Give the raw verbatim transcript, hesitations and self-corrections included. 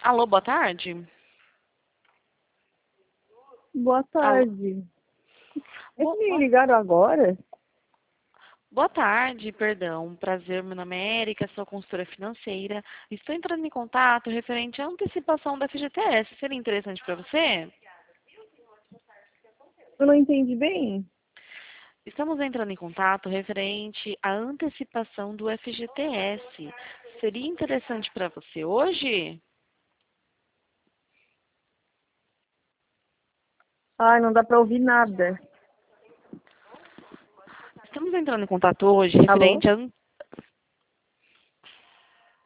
Alô, boa tarde. Boa Alô. tarde. É Bo- que me boa, ligaram agora? boa tarde, perdão. Prazer, meu nome é Érica, sou consultora financeira. Estou entrando em contato referente à antecipação da F G T S. Seria interessante para você? Eu não entendi bem. Estamos entrando em contato referente à antecipação do F G T S. Seria interessante para você hoje? Ai, não dá pra ouvir nada. Estamos entrando em contato hoje Alô? referente a